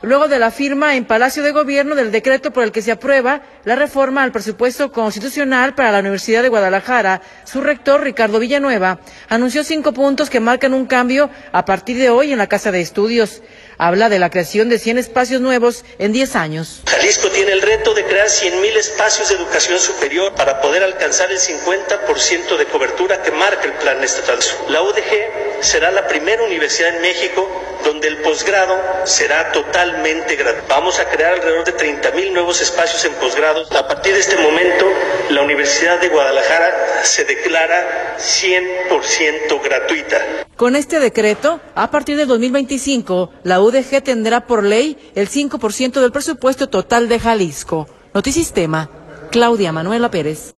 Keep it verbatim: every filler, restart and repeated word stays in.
Luego de la firma en Palacio de Gobierno del decreto por el que se aprueba la reforma al presupuesto constitucional para la Universidad de Guadalajara, su rector, Ricardo Villanueva, anunció cinco puntos que marcan un cambio a partir de hoy en la Casa de Estudios. Habla de la creación de cien espacios nuevos en diez años. Jalisco tiene el reto de crear cien mil espacios de educación superior para poder alcanzar el cincuenta por ciento de cobertura que marca el plan estatal. La U D G será la primera universidad en México donde el posgrado será totalmente gratuito. Vamos a crear alrededor de treinta mil nuevos espacios en posgrado. A partir de este momento, la Universidad de Guadalajara se declara cien por ciento gratuita. Con este decreto, a partir del dos mil veinticinco, la U D G tendrá por ley el cinco por ciento del presupuesto total de Jalisco. Notisistema, Claudia Manuela Pérez.